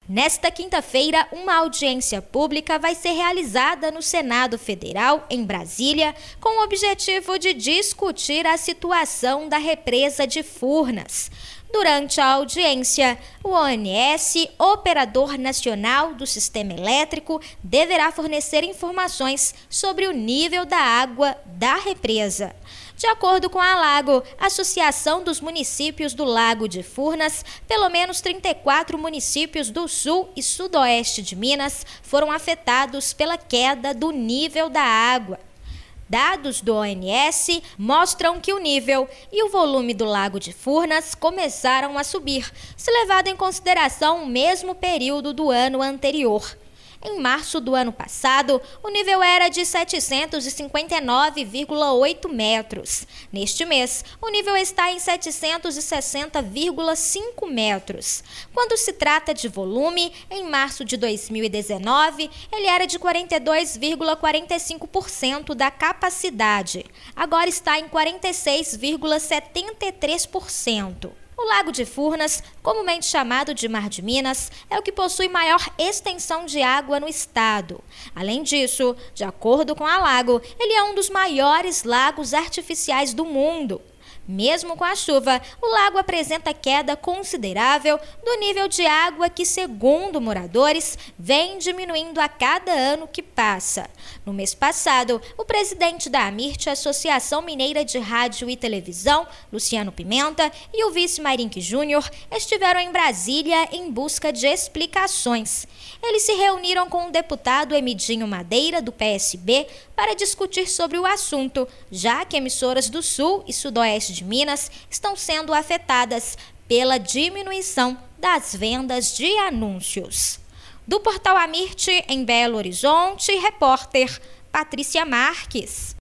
Nesta quinta-feira, uma audiência pública vai ser realizada no Senado Federal, em Brasília, com o objetivo de discutir a situação da represa de Furnas. Durante a audiência, o ONS, Operador Nacional do Sistema Elétrico, deverá fornecer informações sobre o nível da água da represa. De acordo com a Alago, Associação dos Municípios do Lago de Furnas, pelo menos 34 municípios do sul e sudoeste de Minas foram afetados pela queda do nível da água. Dados do ONS mostram que o nível e o volume do Lago de Furnas começaram a subir, se levado em consideração o mesmo período do ano anterior. Em março do ano passado, o nível era de 759,8 metros. Neste mês, o nível está em 760,5 metros. Quando se trata de volume, em março de 2019, ele era de 42,45% da capacidade. Agora está em 46,73%. O Lago de Furnas, comumente chamado de Mar de Minas, é o que possui maior extensão de água no estado. Além disso, de acordo com a Alago, ele é um dos maiores lagos artificiais do mundo. Mesmo com a chuva, o lago apresenta queda considerável do nível de água que, segundo moradores, vem diminuindo a cada ano que passa. No mês passado, o presidente da AMIRT, Associação Mineira de Rádio e Televisão, Luciano Pimenta, e o vice Mayrink Júnior estiveram em Brasília em busca de explicações. Eles se reuniram com o deputado Emidinho Madeira, do PSB, para discutir sobre o assunto, já que emissoras do sul e sudoeste de Minas estão sendo afetadas pela diminuição das vendas de anúncios. Do portal AMIRT, em Belo Horizonte, repórter Patrícia Marques.